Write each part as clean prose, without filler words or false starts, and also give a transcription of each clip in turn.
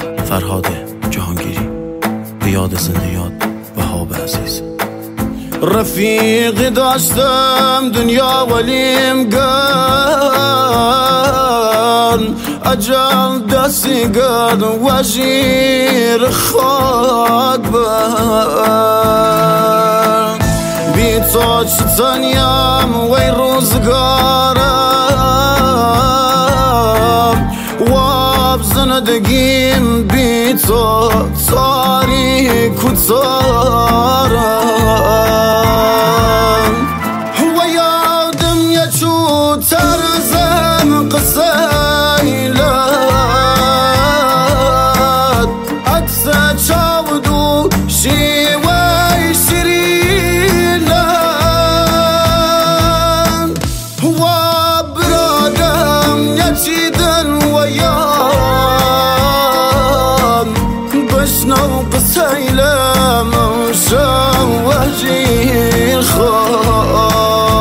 فرهاد جهانگیری. به یاد زنده یاد وهاب عزیز. رفیقی داشتم دنیا ولیم گن، اجل دستی گد وزیر خاک بن. بی تو چتنیم وی روزگارم، واب زندگیم بی تو تاریک و تارم. و یادم یه چو ترزم قصه ایلت، عکس چاود و شیوه شیرینن. و برادم یه چیدن و یام بشنو قصه ایلم شو وجیر خواه.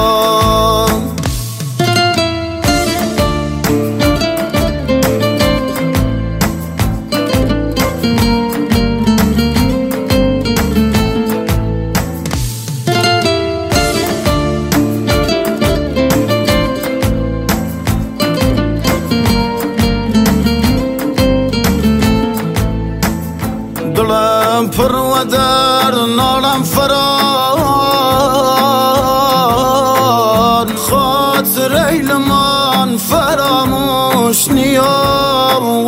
دلم پر و در نالم فران، خاطر ایلمان فراموش نیام و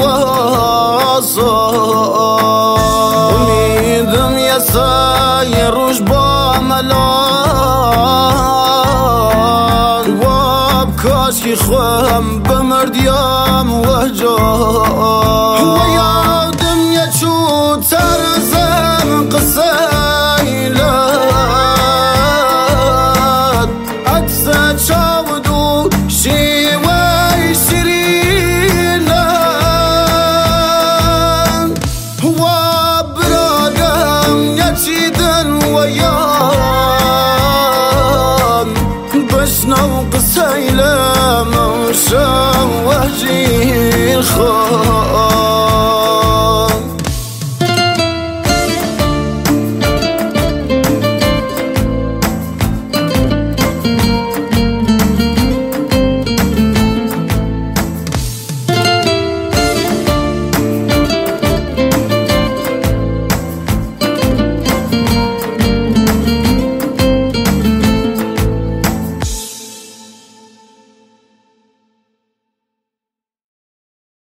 آسان. امیدم یه سای روش با ملان، واب کاش که خواهم بمردیم و جان. و یادم یه چو ترزم قصه ایلت، عکس چاود و شیوه شیرینن. و برادم یه چیدن و یام بشنو قصه ایلم شو وجیر خواه.